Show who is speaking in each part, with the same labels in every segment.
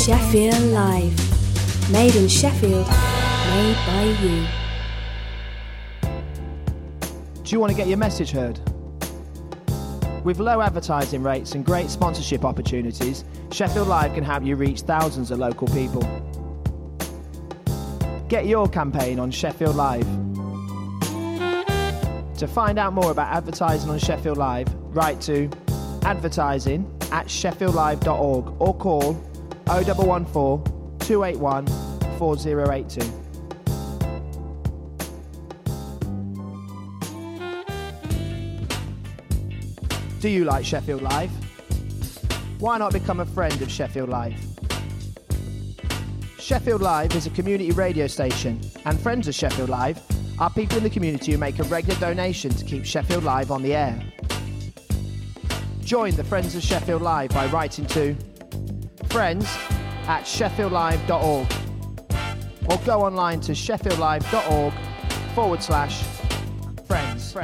Speaker 1: Sheffield Live. Made in Sheffield, made by you.
Speaker 2: Do you want to get your message heard? With low advertising rates and great sponsorship opportunities, Sheffield Live can help you reach thousands of local people. Get your campaign on Sheffield Live. To find out more about advertising on Sheffield Live, write to advertising@sheffieldlive.org or call 0114 281 4082. Do you like Sheffield Live? Why not become a friend of Sheffield Live? Sheffield Live is a community radio station, and friends of Sheffield Live are people in the community who make a regular donation to keep Sheffield Live on the air. Join the Friends of Sheffield Live by writing to friends@sheffieldlive.org or go online to sheffieldlive.org/friends.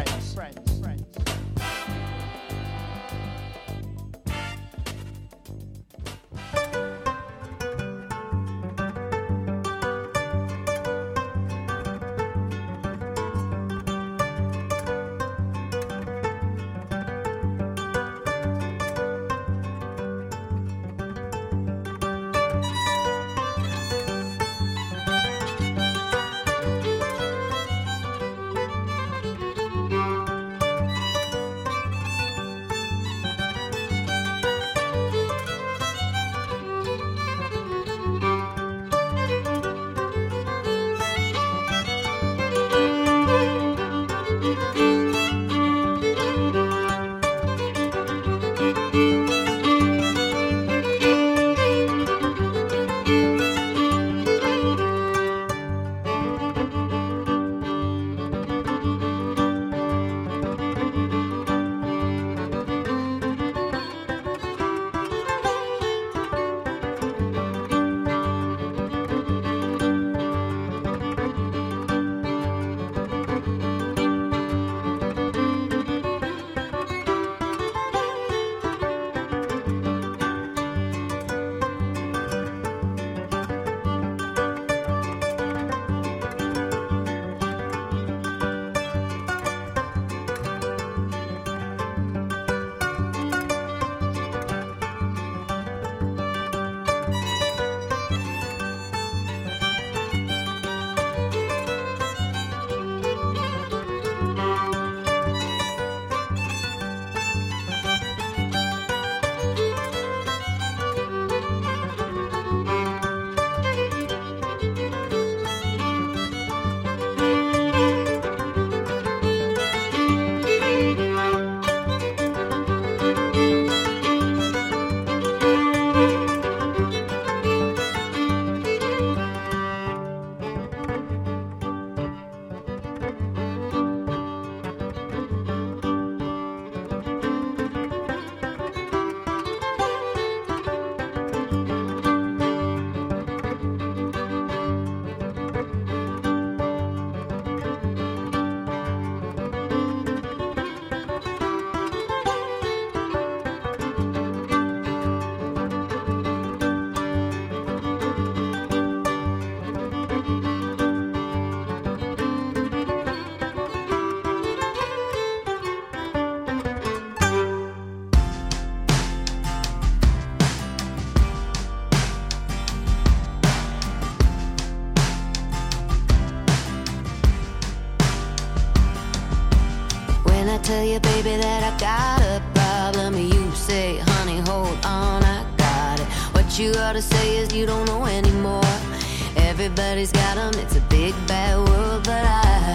Speaker 3: Tell you, baby, that I got a problem. You say, honey, hold on, I got it. What you ought to say is you don't know anymore. Everybody's got them, it's a big bad world, but I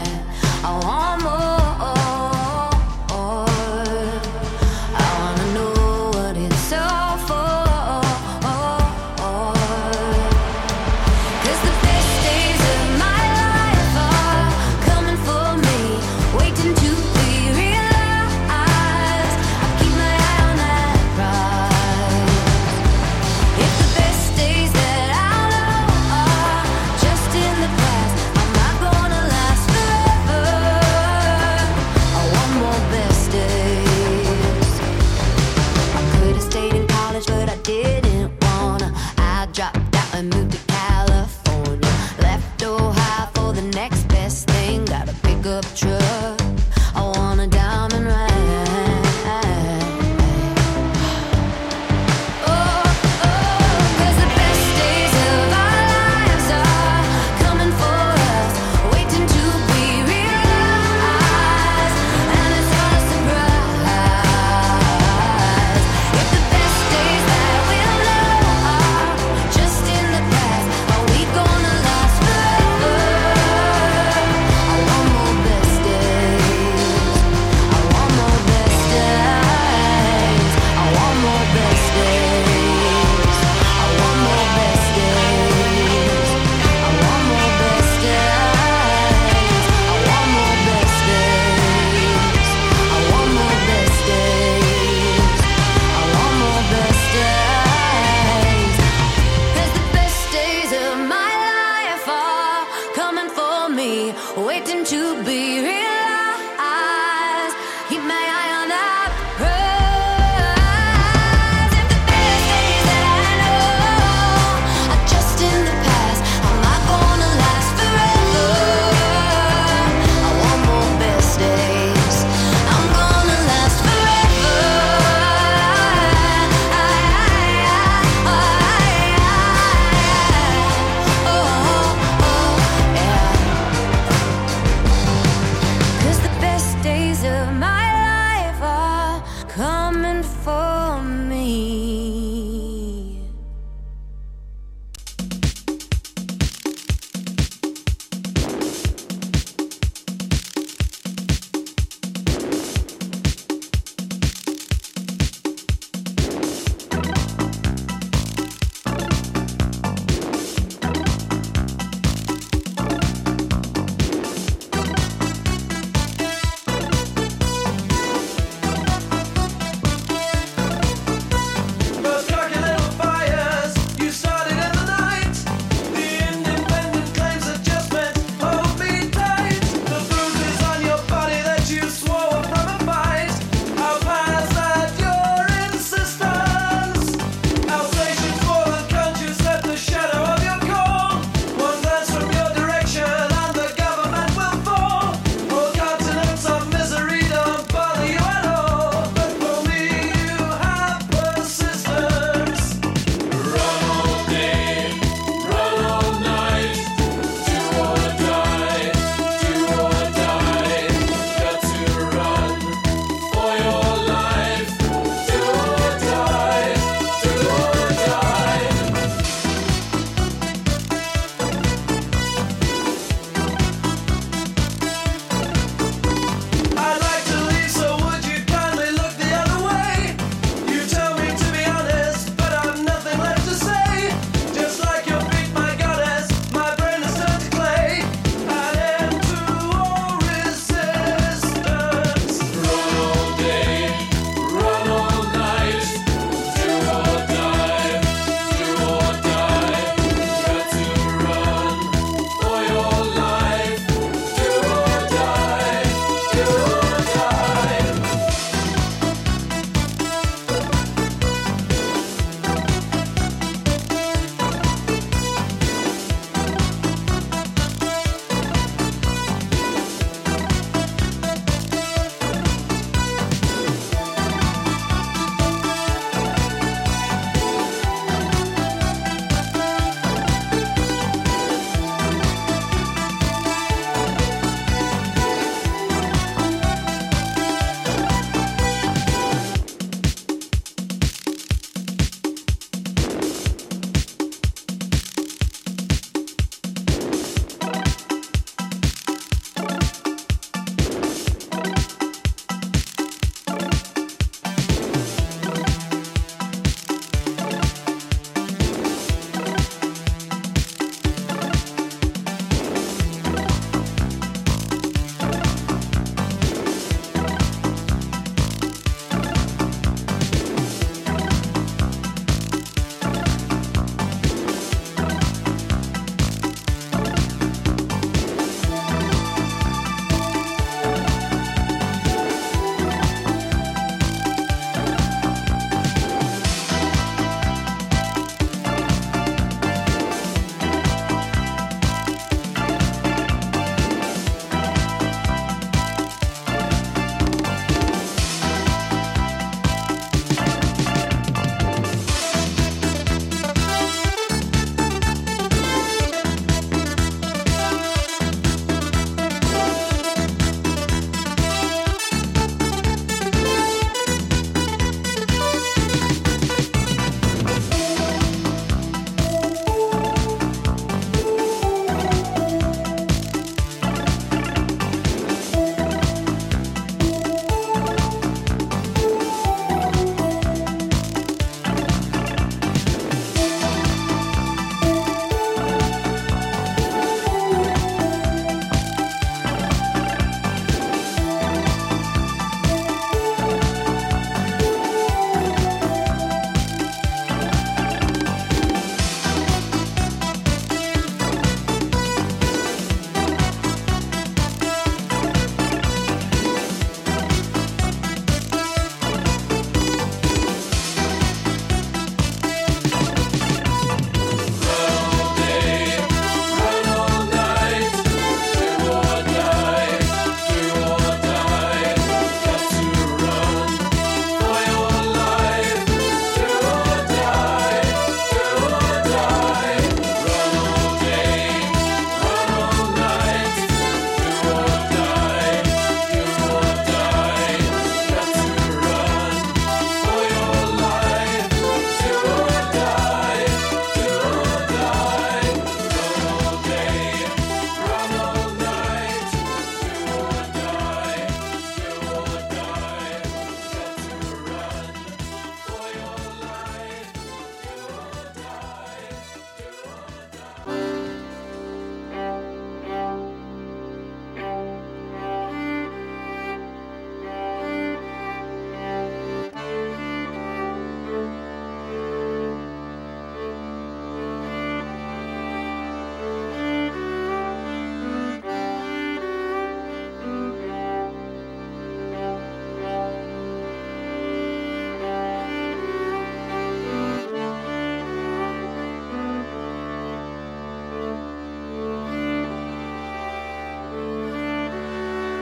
Speaker 3: want more. I wanna know what it's all for.
Speaker 4: Just in the past, I'm not gonna last forever.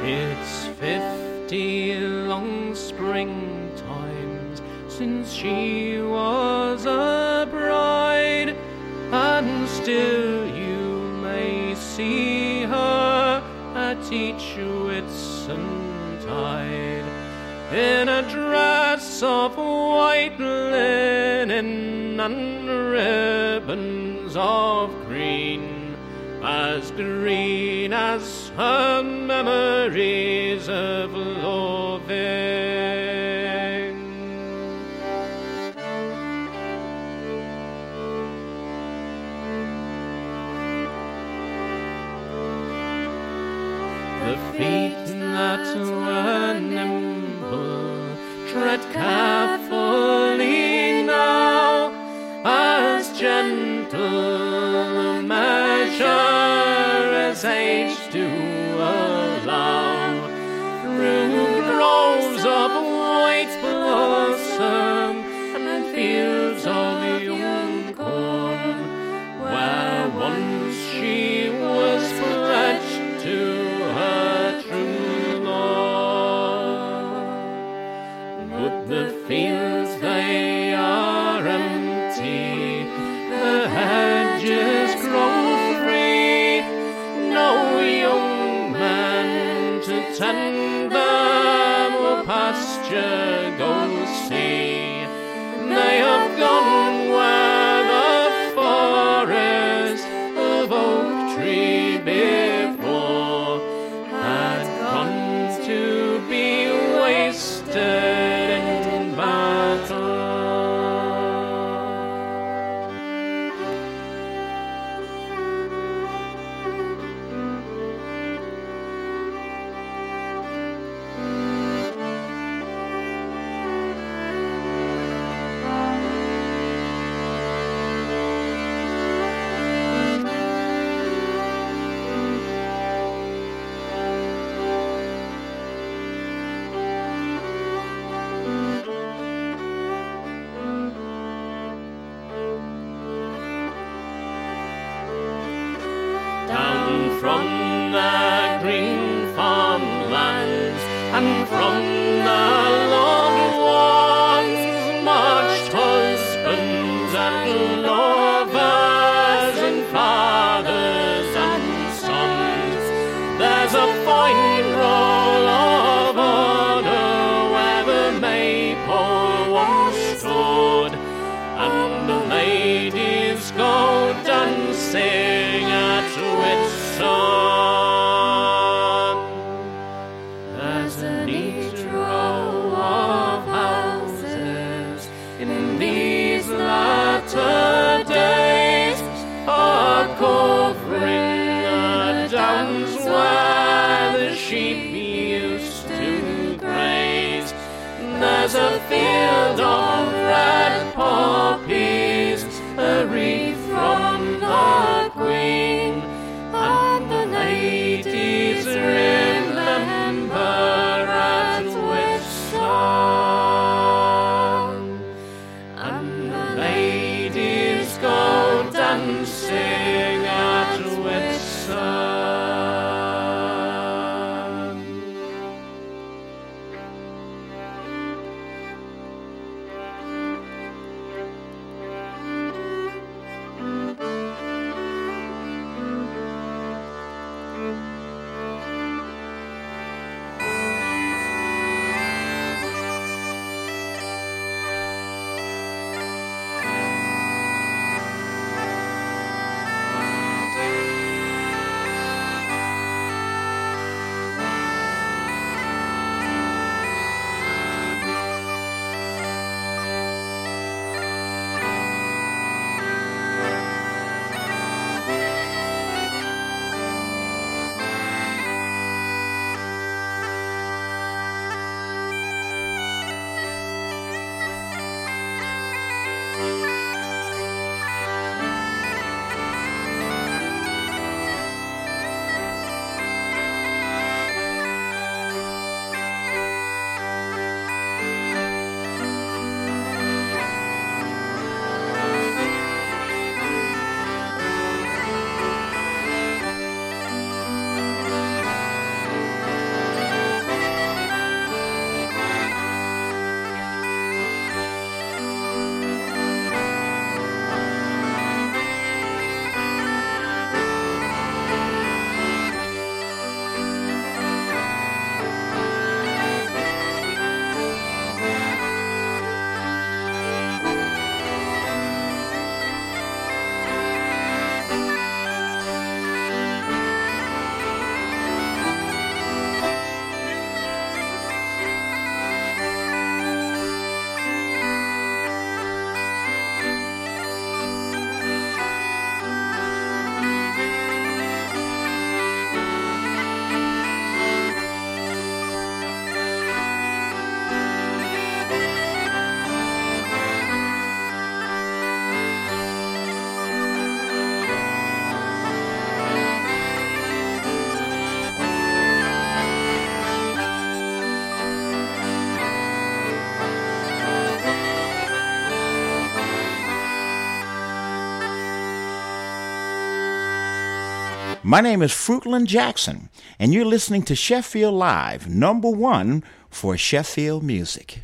Speaker 4: It's 50 long springtimes since she was a bride, and still you may see her at each Whitsuntide, in a dress of white linen and ribbons of green as her memories of loving. The feet that were nimble tread carefully now, as gentle measure as age do allow, through groves of white blossom and fields of young corn, where once she was pledged to her true lord. But the fields, they are empty, the hedges grow free, no young men to tend them or pasture go see. They have gone where the forest of oak tree before had gone to be wasted in battle. Down from the green farmlands and from the Lord ones marched husbands and lovers and fathers and sons. There's a fine roll of honor where the maypole once stood, and the ladies go dancing at Whitsun. There's a neat row of houses in these latter days, are covering the downs where the sheep used to graze. There's a field of red poppies, a wreath from the Queen, and the ladies remember at Whitsun, and the ladies go dancing at Whitsun.
Speaker 5: My name is Fruitland Jackson, and you're listening to Sheffield Live, #1 for Sheffield music.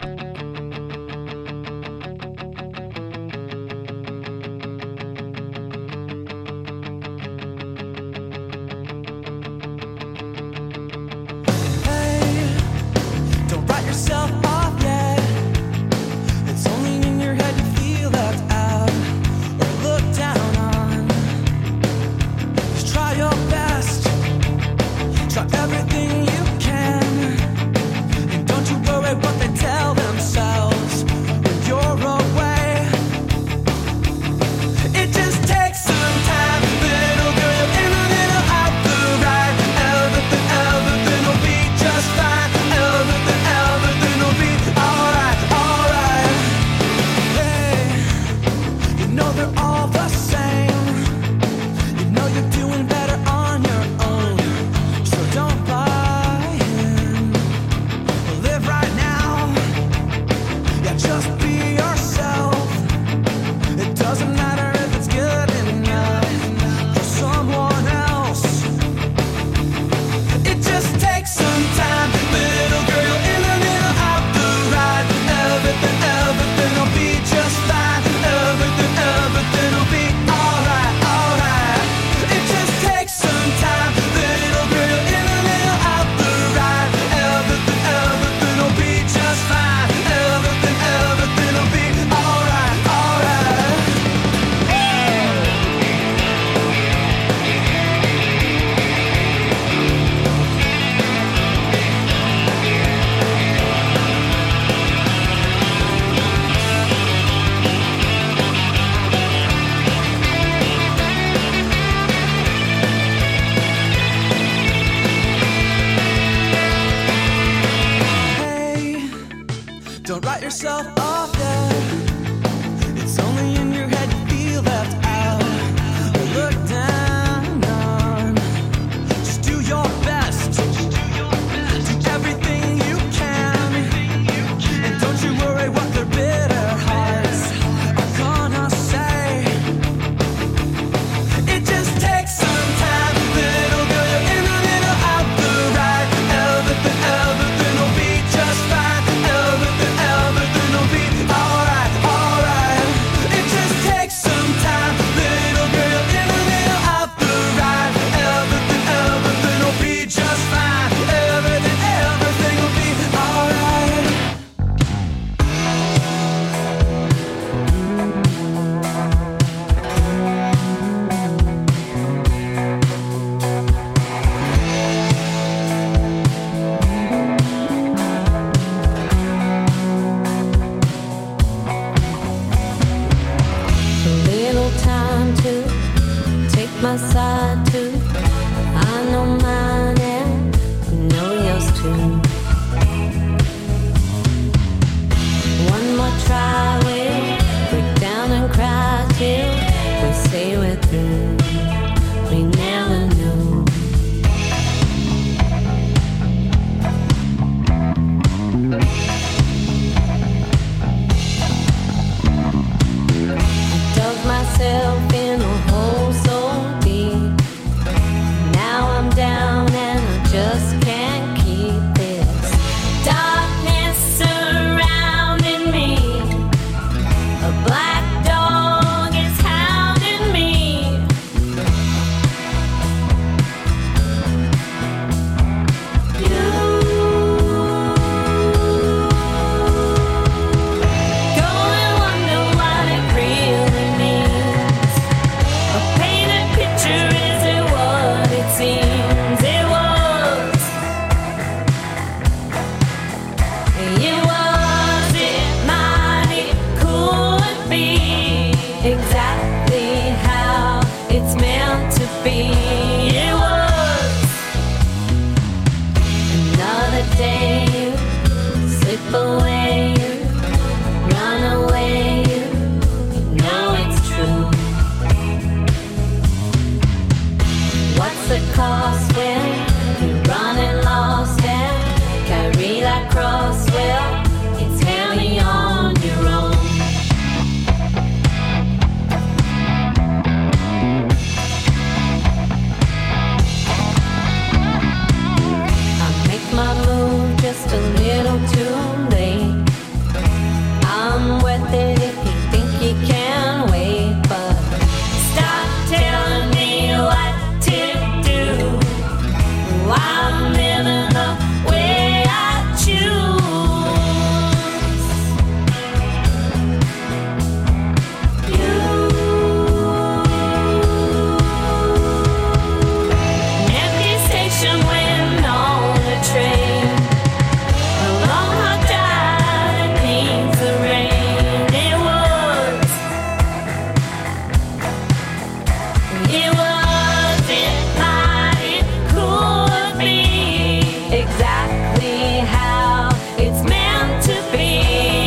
Speaker 4: It wasn't how it could be, exactly how it's meant to be.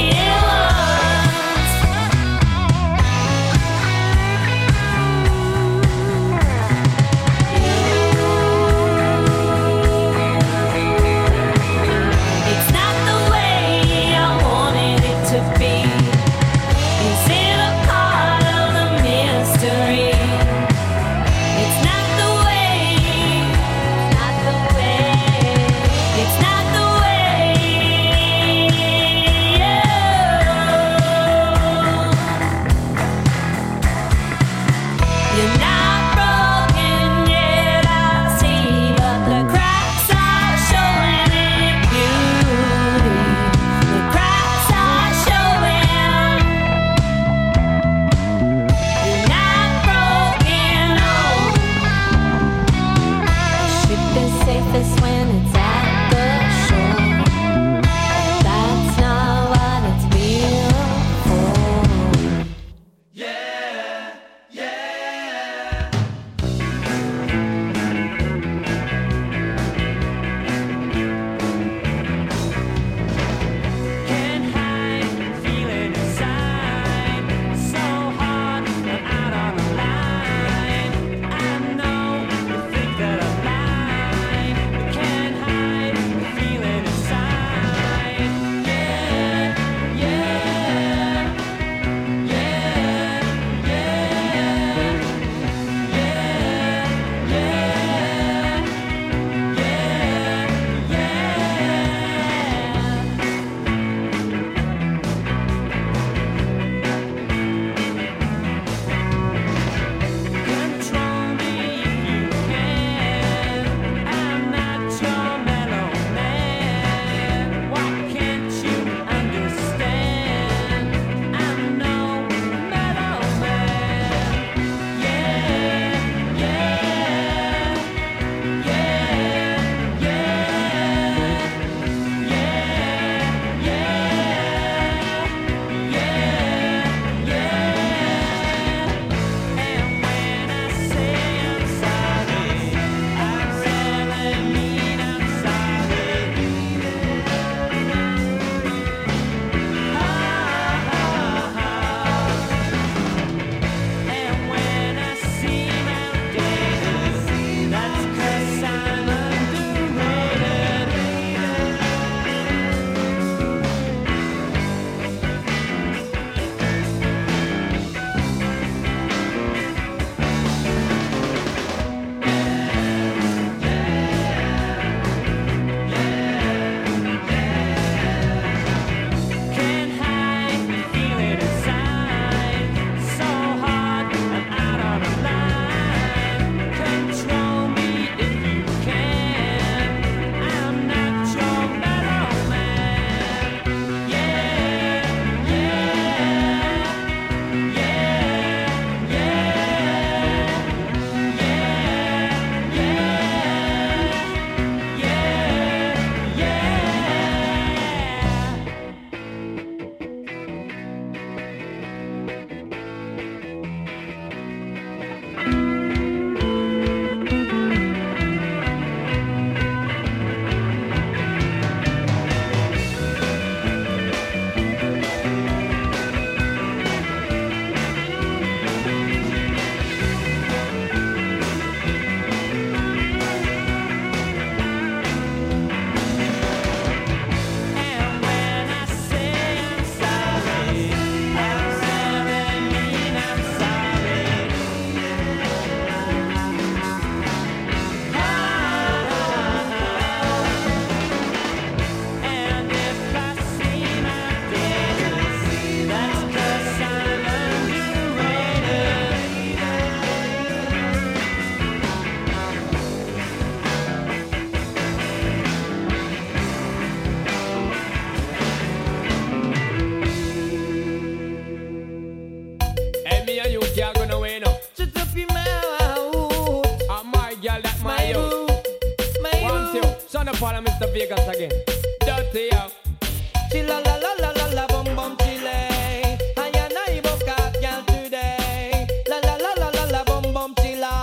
Speaker 6: Paul and Mr. Vegas again. Dirty, yeah.
Speaker 7: Chilla la la la la la bum bum chile. I and I book out girl today. La la la la la la bum bum chilla.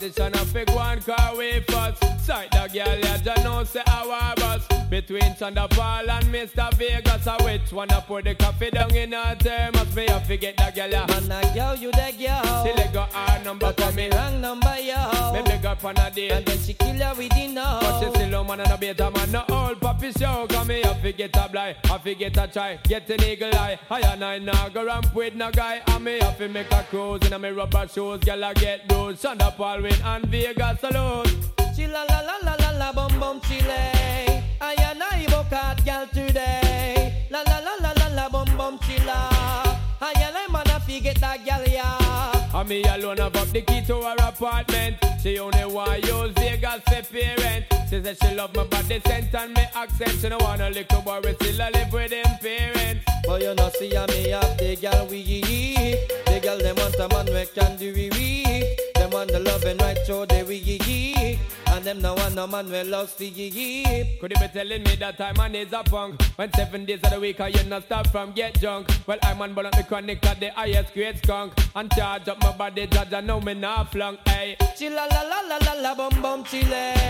Speaker 6: Competition of fig one car way first. Sight the girl, yeah, just know say our bus. Between Thunderfall and Mr. Vegas, which one I put the coffee down in her thermos? Me I forget the girl, yeah.
Speaker 7: Man, a girl, you the girl.
Speaker 6: She let go her number
Speaker 7: But
Speaker 6: for
Speaker 7: I'm
Speaker 6: me.
Speaker 7: the wrong number, yo.
Speaker 6: Me beg up on a date.
Speaker 7: And then she kill her with the no.
Speaker 6: But she still a man and a beta man, no old puppy show. Come me, I forget a blind, I forget a try. Get an eagle eye, I and I now go ramp with no guy. And me have to make a cruise in a me rubber shoes. Girl, I get those. Thunderfall win and Vegas alone.
Speaker 7: Chilla la la la la la bum bum chile. I and I book out girl today. La la la la la la bum bum chilla. I and I man a forget that girl yeah.
Speaker 6: And me alone have up the key to her apartment. She only want use Vegas for parent. She said she love my body scent and me accent. She don't want a little boy we still a live with him parents.
Speaker 7: But you know see a me have the girl we the girl them want a man we can do we. Them want the love and right so they we. And them no want no man we lost the
Speaker 6: Could you be telling me that time man is a punk? When 7 days of the week you not stop from get drunk. Well I'm on burn up the chronic at the highest grade skunk. And charge up my body judge I know me not flunk. Hey.
Speaker 7: Chilla la la la la la bum bum chile.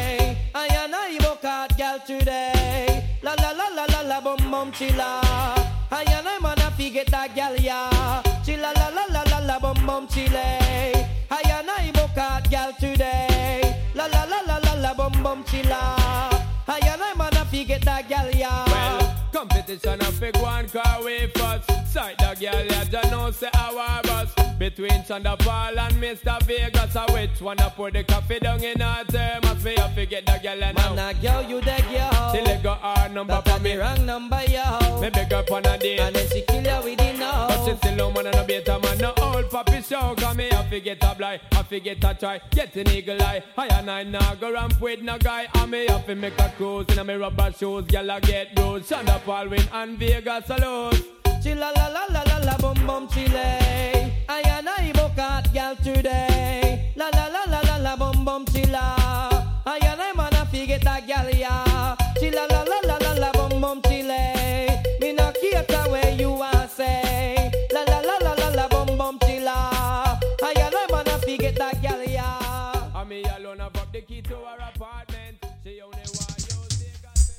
Speaker 7: I and I book out girl today. La la la la la la bum bum chilla. I and I man a forget that girl yeah. Chilla la la la la la bum bum chile. I and I book out girl today. La la la la la la bum bum chilla. I and I man a forget that girl yeah.
Speaker 6: Well, competition of big one car way first. Sight the girl yeah, just know say our bus. Between Thunderfall and Mr. Vegas, which one I put the coffee down in her thermos? Me I forget the girl and
Speaker 7: Man a girl you the girl.
Speaker 6: she let go her number
Speaker 7: That
Speaker 6: for me.
Speaker 7: the wrong number yo.
Speaker 6: Me beg up on a date.
Speaker 7: And then she kill her with the no.
Speaker 6: But she still a man and a beta man, no old puppy show. Cause me I forget a blind, I forget a try. Get an eagle eye, I and I now go ramp with no guy. And me have to make a cruise in a me rubber shoes. Girl I get those, Thunderfall win and Vegas alone.
Speaker 7: Chilla la la la la la bum bum chile. I and I book out girl today. La la la la la la bum bum chilla. I and I man a forget that girl yeah. Chilla la la la la la bum bum chile. Me no care where you are say. La la la la la la bum bum chilla. I and I man a forget that girl yeah.
Speaker 6: And me alone have up the key to her apartment. She only want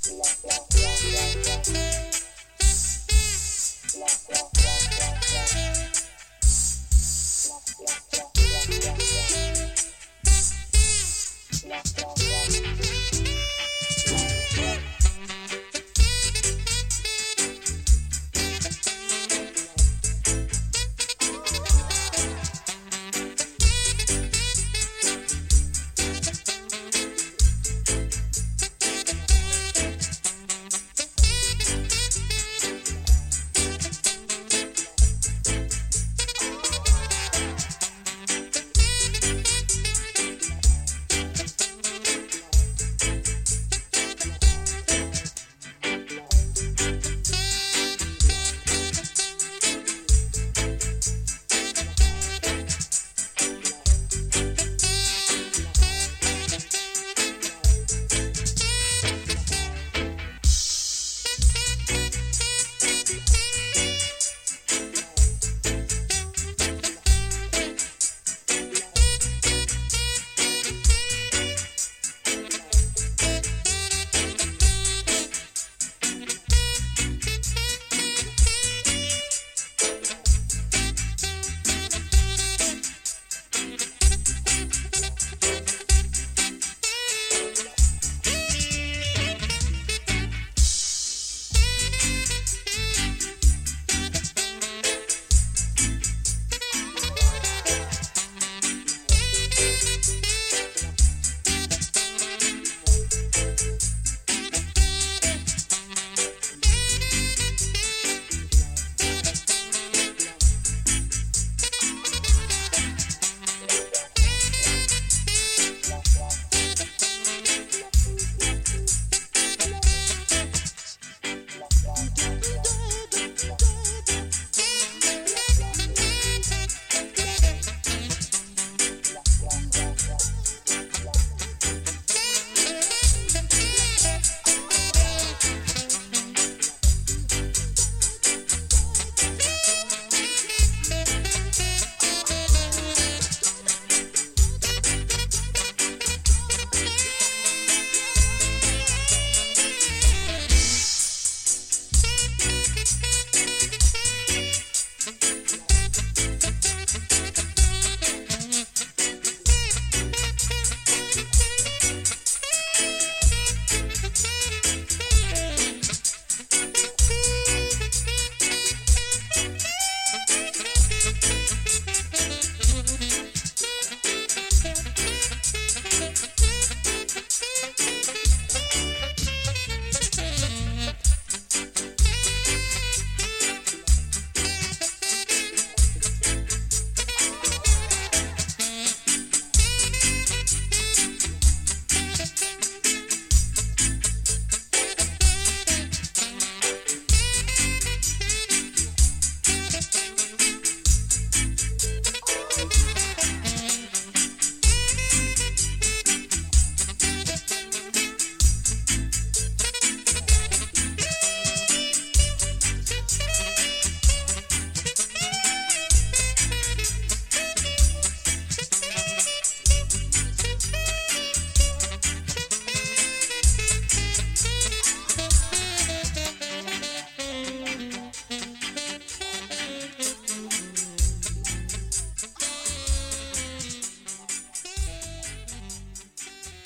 Speaker 6: use Vegas.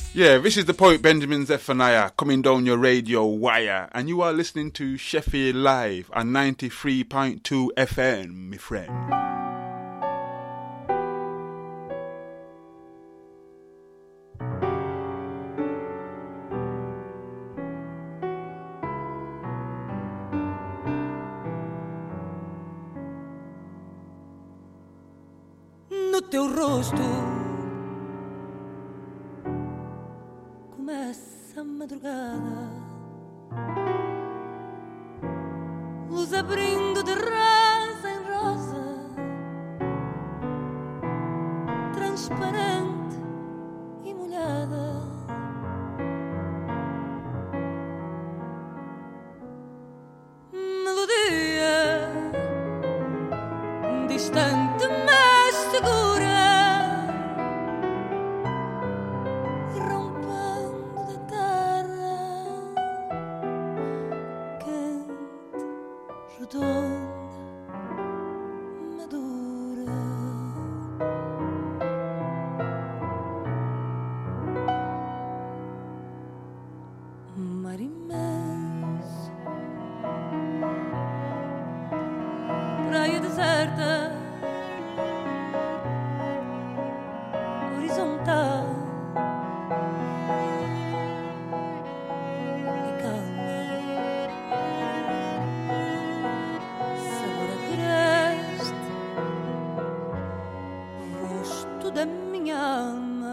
Speaker 8: Yeah, this is the poet Benjamin Zephaniah coming down your radio wire, and you are listening to Sheffield Live on 93.2 FM, my friend.
Speaker 9: No teu rosto começa a madrugada, luz abrindo de rosa em rosa, transparente e molhada. Melodia distante, mas segura, rompendo da terra, quente, redonda, madura. Mar imenso, praia deserta, horizontal e calma, sabor agreste, rosto da minha alma.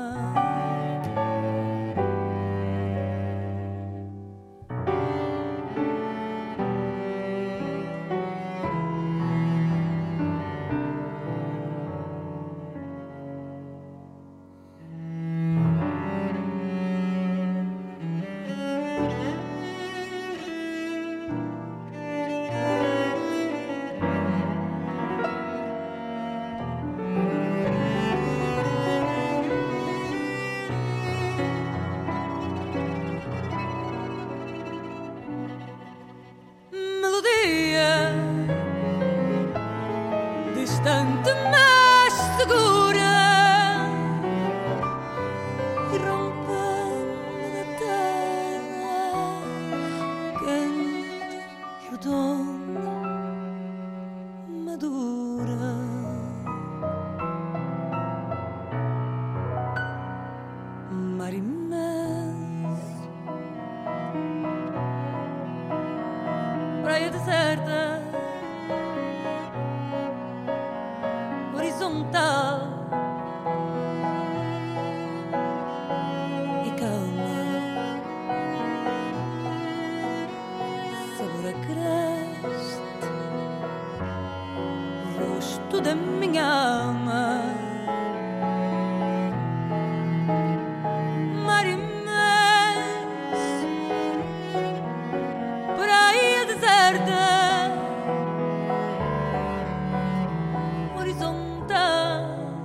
Speaker 9: Melodia distante, mas segura, e rompendo da terra, quente, redonda, madura. Mar imenso, praia deserta, horizontal e calma, sabor agreste, rosto da minha alma. Mar imenso, praia deserta, horizontal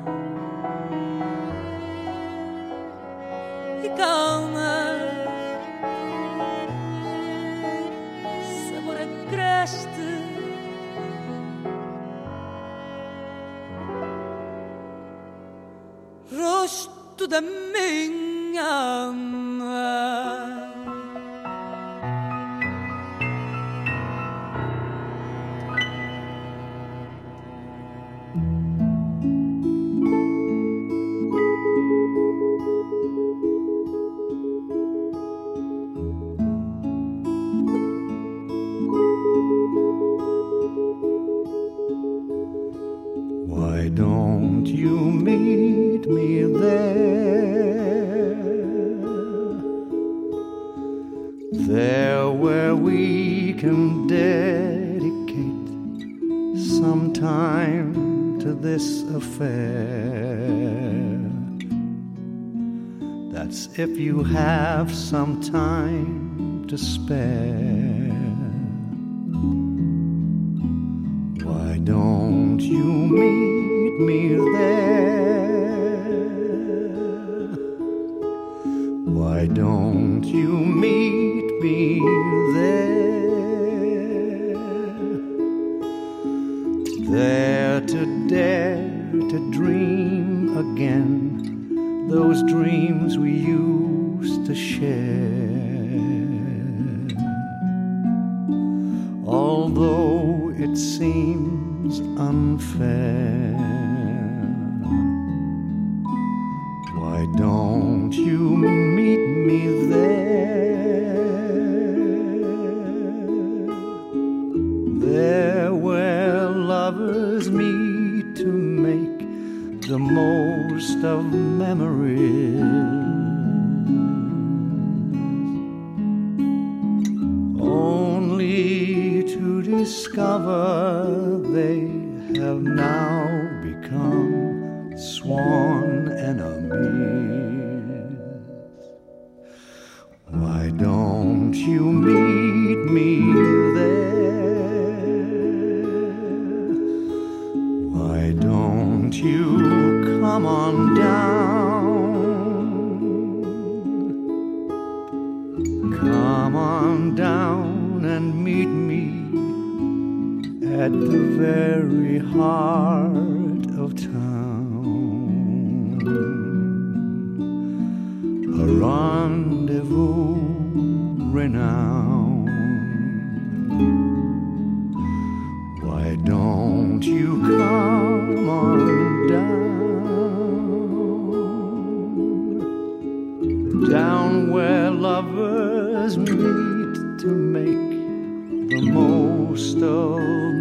Speaker 9: e calma, sabor agreste, rosto da minha alma.
Speaker 10: Why don't you meet me there? There where we can dedicate some time to this affair. That's if you have some time to spare. Why don't you meet me there? Why don't you meet me there? There to dare to dream again those dreams we used to share. Although it seems unfair, why don't you meet me there? There where lovers meet to make the most of memories, only to discover they have now become sworn enemies. Why don't you meet me there? Why don't you come on down? Come on down and meet me at the very heart of town. A rendezvous renowned. Why don't you come on down? Down where lovers meet to make the most of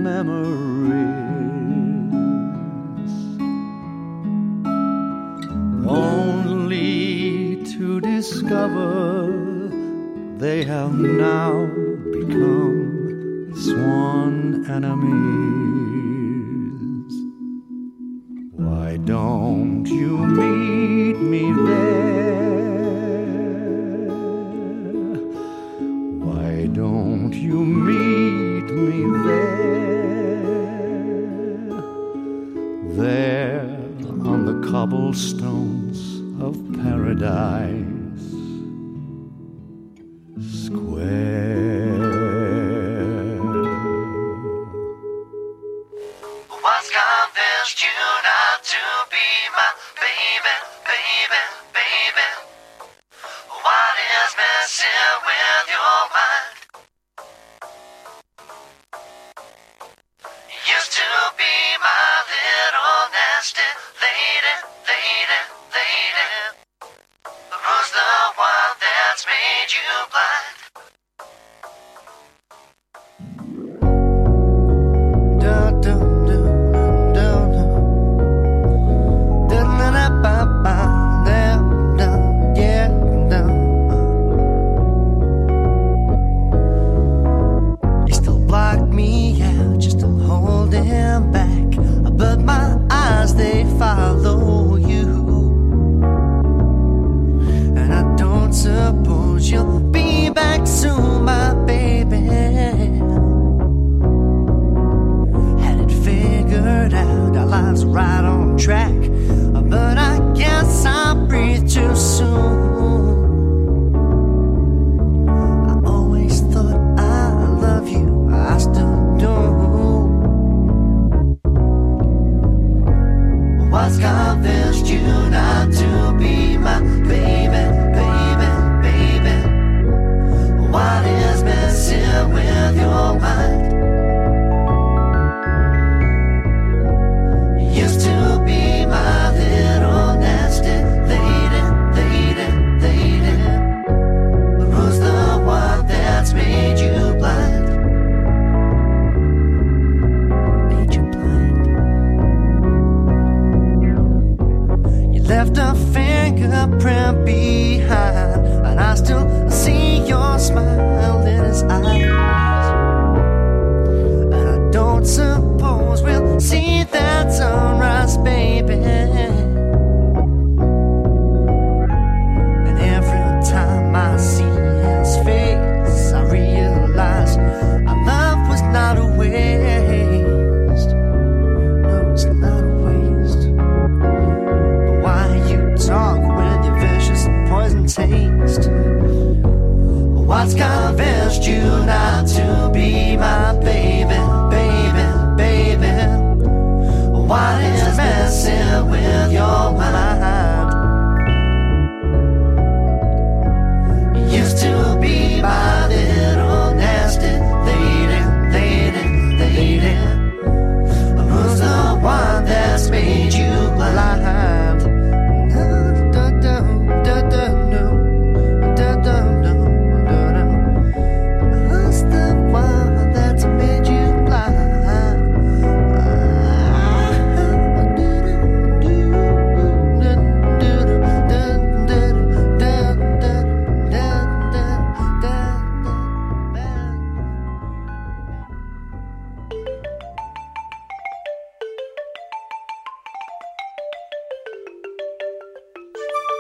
Speaker 10: memories, only to discover they have now become sworn enemies. Why don't you meet me there? Why don't you meet me there? There on the cobblestones of Paradise Square.
Speaker 11: What's convinced you not to be my baby, baby, baby? What is messing with your mind? Used to be my little nasty lady, lady, lady. Who's the one that's made you blind?
Speaker 12: Follow you, and I don't suppose you'll be back soon, my baby. Had it figured out, our lives right on track, but I guess I breathe too soon. I always thought I love you, I still do. What's convinced you not to be my baby, baby, baby? What is messing with your mind? Used to be my little nasty lady, lady, lady. Who's the one that's made you blind? Left a fingerprint behind, and I still see your smile in his eyes. And I don't suppose we'll see that sunrise, baby. And every time I see his face, I realize our love was not a waste. No, it's not a waste. Talk with your vicious poison taste. What's convinced you not to be my baby, baby, baby? What is messing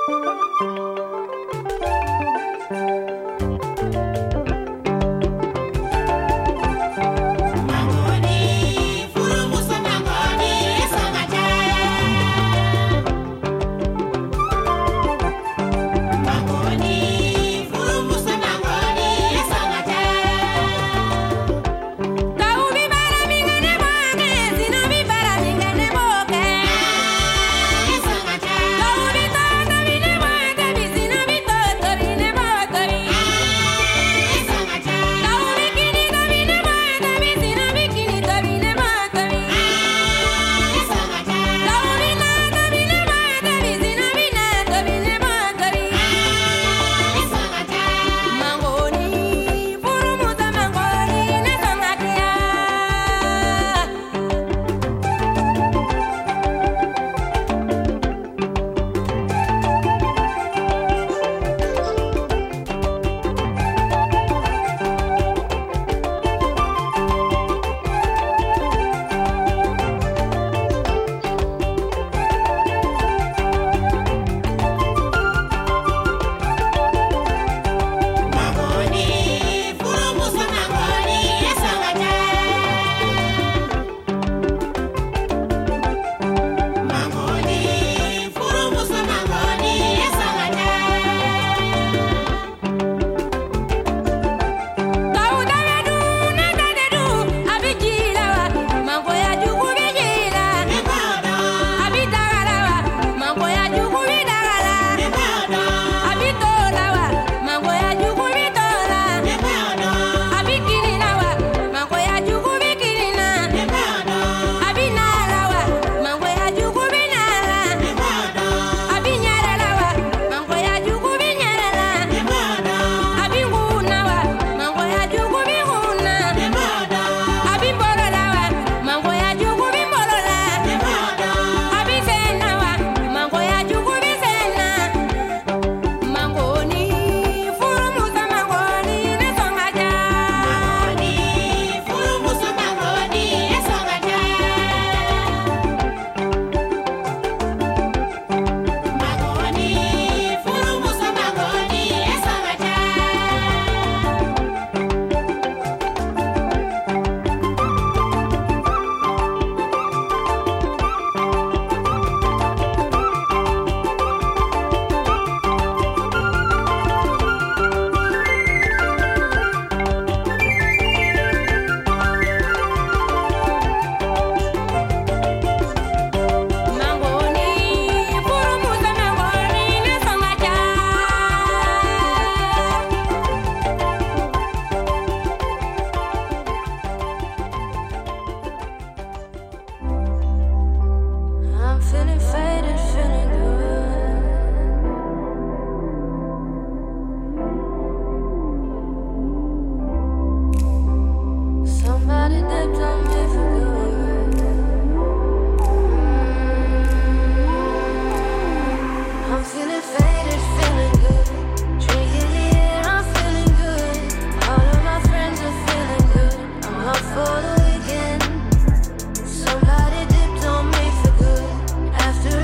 Speaker 3: For the weekend, somebody dipped on me for good. After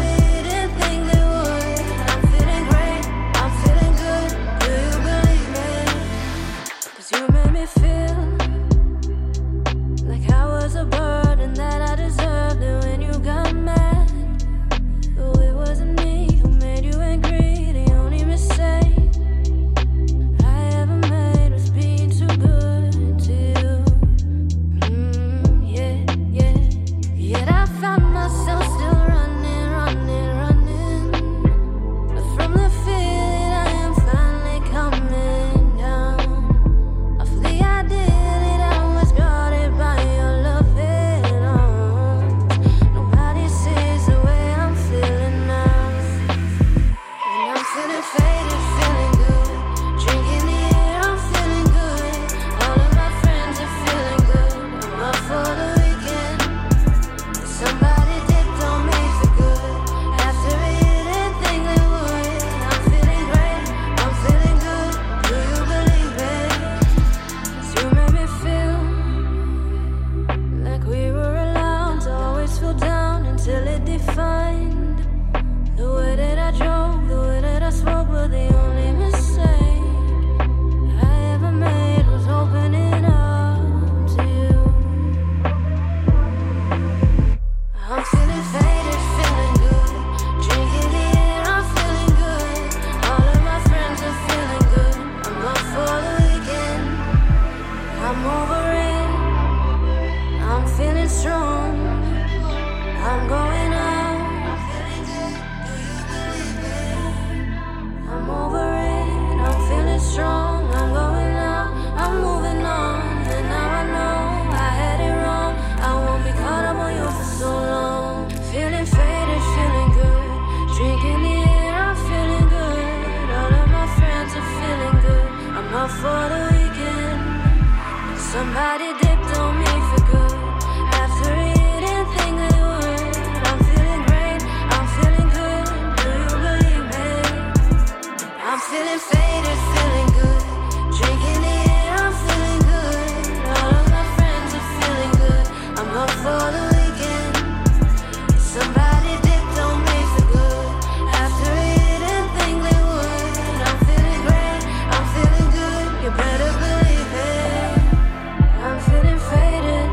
Speaker 3: Somebody dipped on me for good. After it, didn't think they would. I'm feeling great, I'm feeling good. Do you believe it? I'm feeling faded, feeling good. Drinking it, I'm feeling good. All of my friends are feeling good. I'm up for the weekend. Somebody dipped on me for good. After it, didn't think they would. I'm feeling great, I'm feeling good. You better believe it. I'm feeling faded.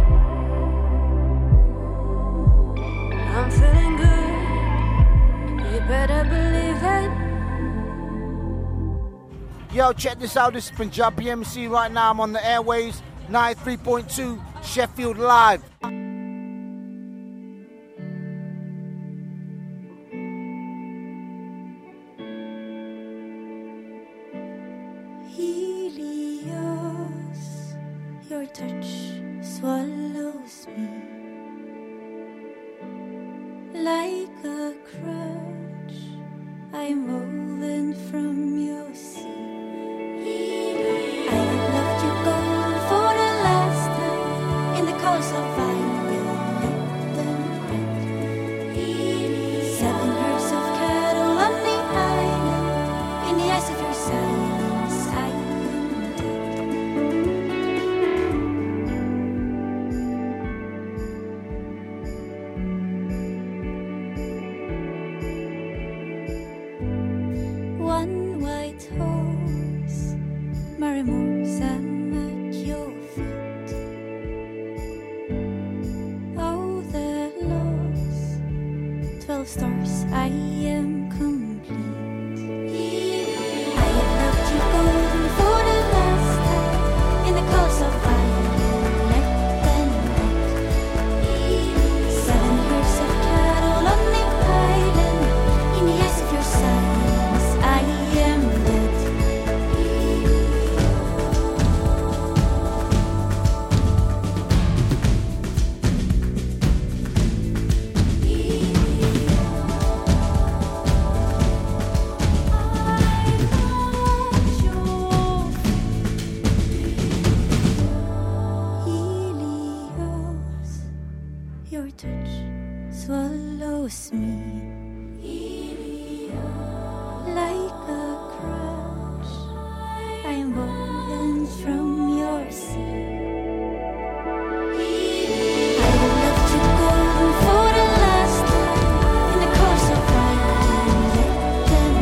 Speaker 3: I'm feeling good. You better believe it.
Speaker 13: Yo, check this out. This is Punjabi MC right now. I'm on the airways, 93.2 Sheffield Live.
Speaker 9: Helios, your touch swallows me like a crutch. I'm woven from your sea. I loved you gold for the last time in the course of violet and red. 7 herds of cattle on the island. In the eyes of your silence, I am dead. One white horse, my remorse am at your feet. Oh, the loss, 12 stars, I am complete. I have loved you golden for the last time in the course of violet and red. 7 herds of cattle on the island. In the eyes of your silence, I am dead. Helios, your touch swallows me like a crutch. I am woven from your sea. I loved you golden for the last time in the course of violet and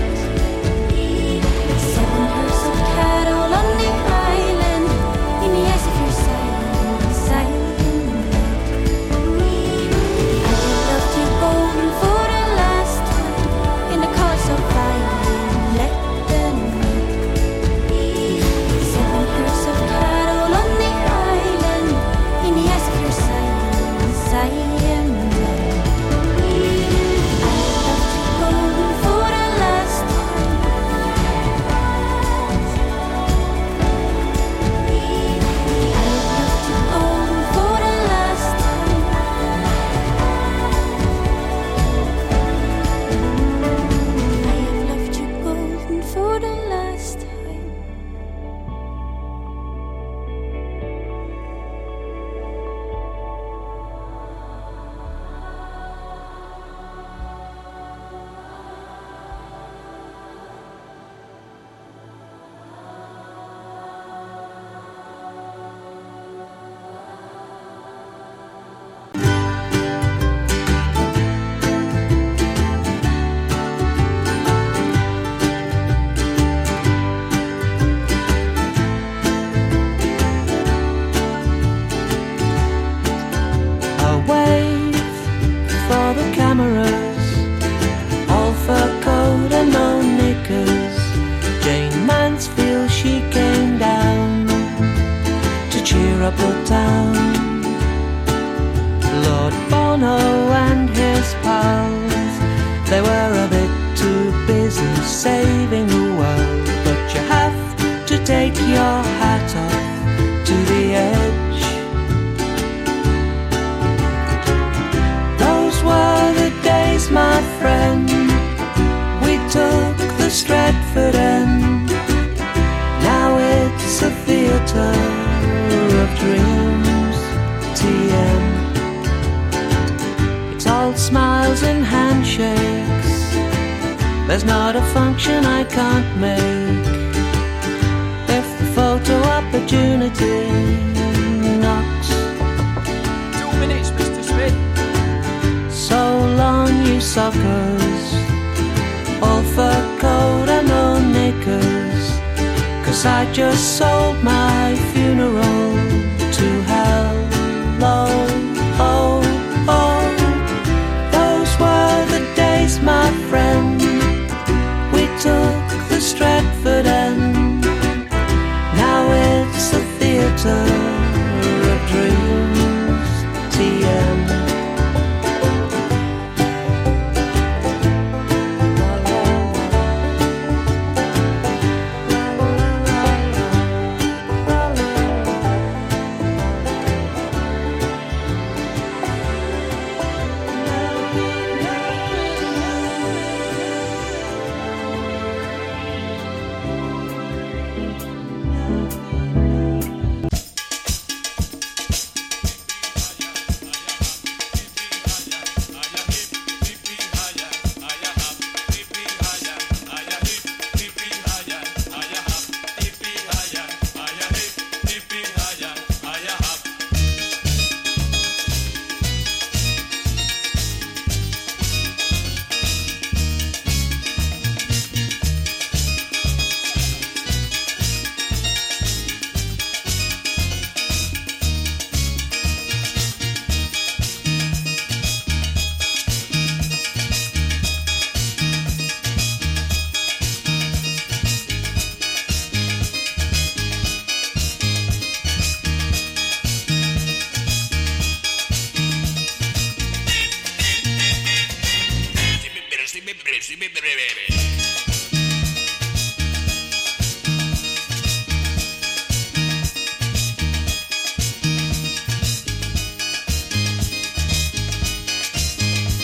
Speaker 9: red. 7 herds of cattle on the island. In the eyes of your silence, I am dead. I loved you golden for the last time in the course of violet and red. 7 herds of cattle on the island. In the eyes of your silence, I am dead. I loved you golden for the last time. I loved you golden for the last time. I have loved you golden for the last time.
Speaker 14: A wave for the cameras, all fur coat and no knickers. Jane Mansfield, she came down to cheer up the town. Lord Bono and his pals, they were a bit too busy saving the world. But you have to take your hat off to the edge. Those were the days, my friend, we took the Stratford end. Now it's a theatre dreams. TM. It's all smiles and handshakes. There's not a function I can't make. If the photo opportunity knocks.
Speaker 2: 2 minutes, Mr. Smith.
Speaker 14: So long, you suckers. All fur coat and no knickers. 'Cause I just sold my funeral to hell. Oh, oh. Those were the days, my friend. We took the Stratford end. Now it's a theatre of dreams. TM.
Speaker 15: Baby.